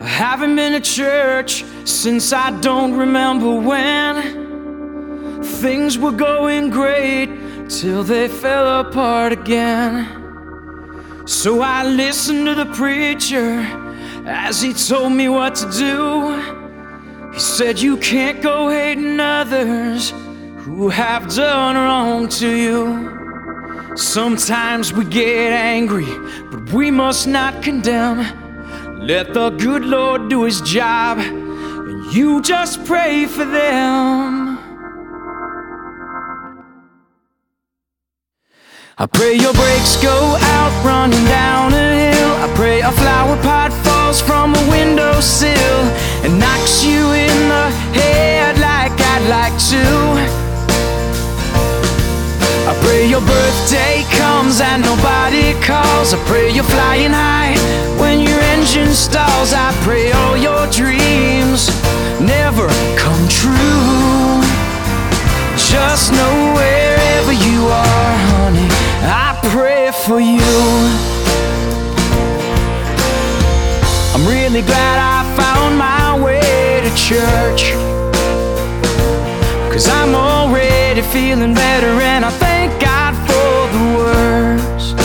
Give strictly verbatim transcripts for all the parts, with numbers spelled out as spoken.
I haven't been to church since I don't remember when. Things were going great till they fell apart again. So I listened to the preacher as he told me what to do. He said, you can't go hating others who have done wrong to you. Sometimes we get angry, but we must not condemn. Let the good Lord do his job, and you just pray for them. I pray your brakes go out running down a hill. I pray a flower pot falls from a windowsill and knocks you in the head like I'd like to. I pray your birthday comes and nobody calls. I pray you're flying high when your engine stalls. I pray all your dreams never come true. Just know wherever you are, honey, I pray for you. I'm really glad I found my way to church, 'cause I'm already feeling better, and I thank God for the words.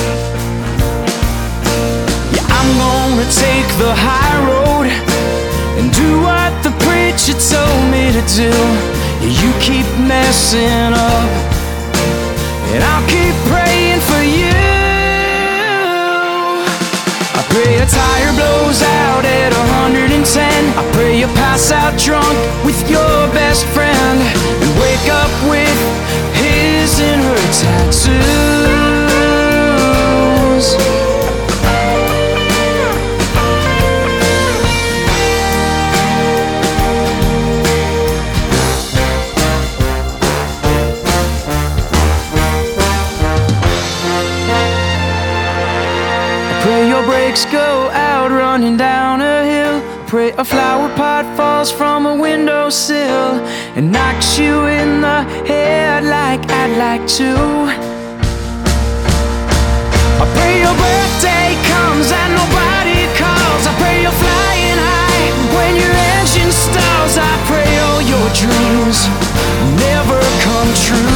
Yeah, I'm gonna take the high road and do what the preacher told me to do. Yeah, you keep messing up, and I'll keep praying for you. I pray a tire blows out at one hundred ten. I pray you pass out drunk with your best friend and wake up with his and her tattoos. Pray your brakes go out running down a hill. Pray a flower pot falls from a windowsill and knocks you in the head like I'd like to. I pray your birthday comes and nobody calls. I pray you're flying high when your engine stalls. I pray all your dreams never come true.